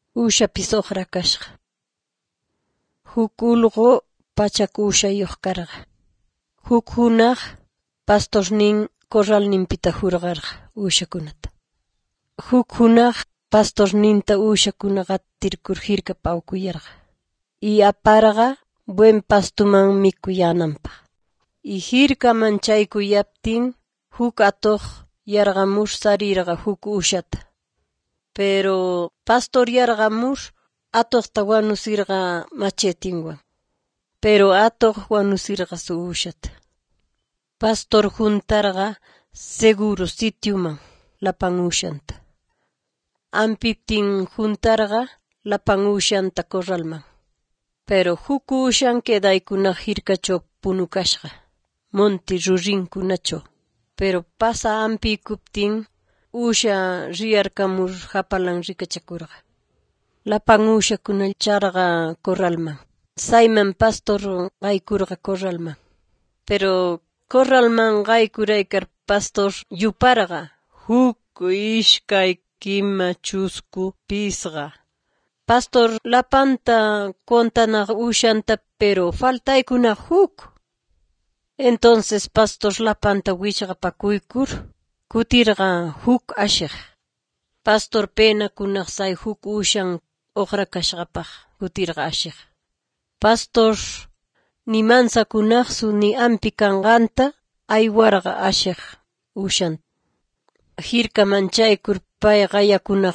Ushapis uqra kashqa. Huk ulqu pachak ushayuq karqa. Huk hunaq pastornin corralninpita hurqarqa ushakunata. Huk hunaq pastorninta ushakuna qatirkur hirka pawkuyarqa. Y aparqa buen pastuman mikuyananpaq. Y hirkaman chaykuyaptin huk atuq yarqamush sarirqa huk ushata. Pero pastor yarqamush atuqta wanusirqa machetinwan. Pero atuq wanusirqa su ushata. Pastor juntarqa seguro sitiuman lapan ushanta. Ampiptin juntarqa lapan ushanta corralman. Pero huk ushan quedaykunaq hirkachaw punukashqa. Monti rurinkunachaw. Pero pasa ampikuptin usha riyarkamur hapalan rikachakurqa. Lapan ushakuna charqa corralman. Sayman pastor qaykurqa corralman. Pero corralman qaykuraykar pastor yuparqa. Huk ishkay kima chusku pisqa. Pastor lapanta contanaq ushanta pero faltaykunaq huk. Entonces pastor lapanta wichqapakuykur kutirqa huk ashiq. Pastor penakunaq say huk ushan uqrakashqapaq kutirqa ashiq. Pastor ni mansakunaqsu ni ampi kanqanta aywarqa ashiq ushan. Hirkaman chaykur pay qayakunaq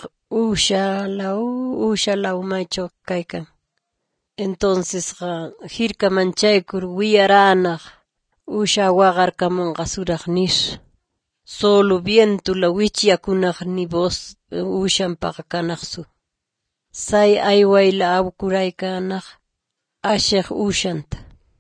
ushalaw maychaw kaykan. Entonces hirkaman chaykur wiyaranaq usha waqarkamunqa suraq nish. Solo vientula wichyakunaq ni voz ushanpaqa kanaqsu. Say aywayla awkuraykanaq ashiq ushanta.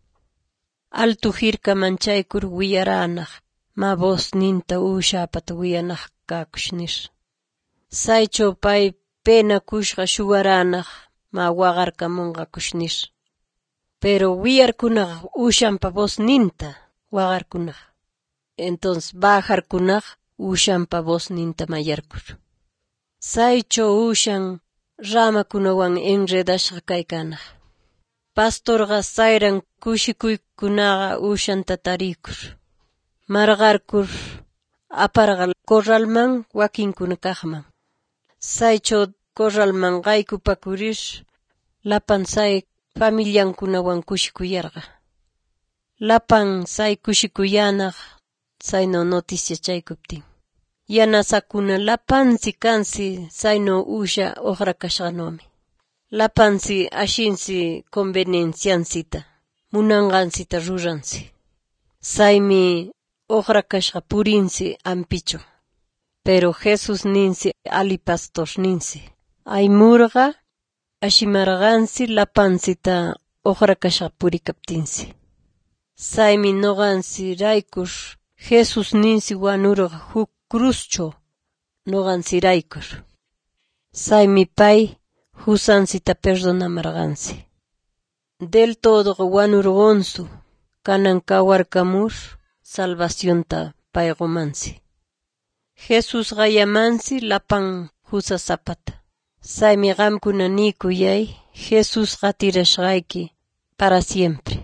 Altu hirkaman chaykur wiyaranaq ma voz ninta ushapata wiyanaq kakush nish. Saychaw pay pena kushqa shuwaranaq ma waqarkamunqa kushnish. Pero wiyarkunaq ushanpa voz ninta waqarkunaq. Entonces bajarkunaq ushanpa voz ninta mayarkur. Saychaw ushan ramakunawan enredashqa kaykanaq. Pastorqa sayran kushikuykunaqa ushanta tarikur. Marqarkur aparqa corralman wakinkuna kaqman. Saychaw corralman qaykupakurish lapan say familiankunawan kushikuyarqa. Lapan say kushikuyanaq sayno noticia chaykuptin. Yanasakuna lapansi kansi sayno usha uqrakashqanomi. Lapansi ashinsi convenienciansita, munanqansita ruransi. Saymi uqrakashqa purinsi ampichu. Pero Jesus ninsi ali pastor ninsi. Aymurqa ashimarqansi lapansita uqrakashqa purikaptinsi. Saymi noqansi raykur Jesus ninsi wanurqa huk cruzcho noqansi raykur. Saymi pay husansita perdonamarqansi. Del todo wanurqonsu kanan kawarkamur salvacionta payqumansi. Jesus qayamansi lapan husasapata. Saymi qamkuna nikuyay Jesus qatirashqayki para siempre.